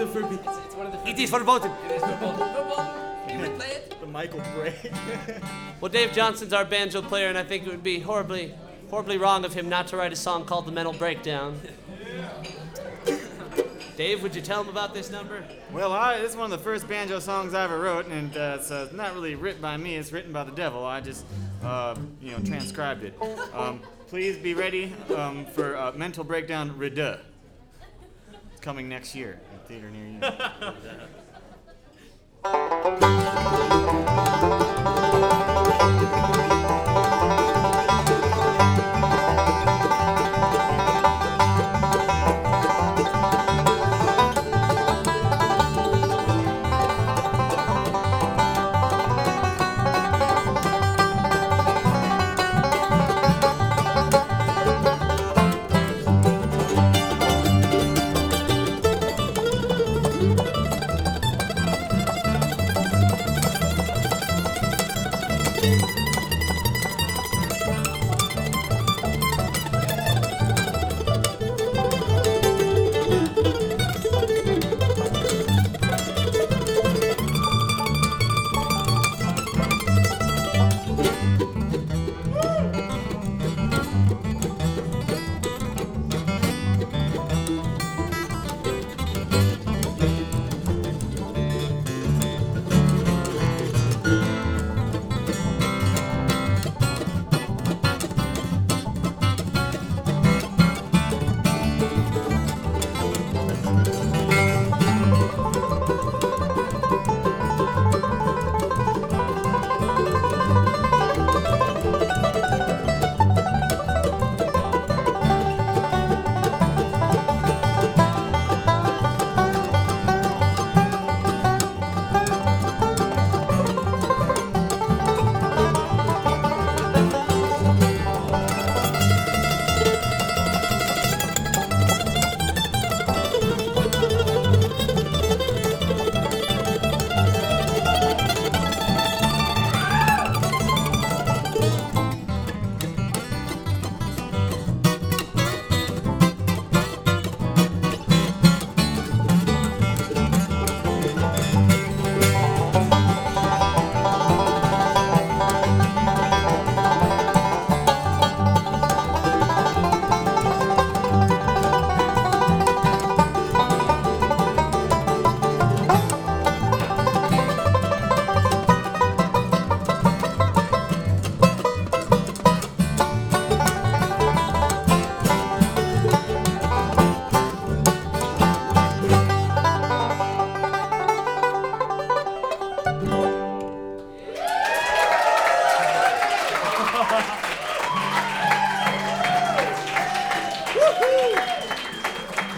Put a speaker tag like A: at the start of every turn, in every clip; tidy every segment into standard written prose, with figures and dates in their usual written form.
A: the forbidden.
B: It's one of the.
C: It is verboten.
B: It is verboten. You would play it?
A: The Michael break.
C: Well, Dave Johnson's our banjo player, and I think it would be horribly wrong of him not to write a song called The Mental Breakdown. Dave, would you tell him about this number?
D: Well, this is one of the first banjo songs I ever wrote, and it's not really written by me. It's written by the devil. I just, transcribed it. Please be ready for Mental Breakdown Reduh. It's coming next year in a theater near you.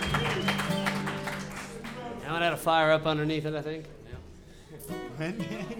C: Now it had a fire up underneath it, I think.
D: When?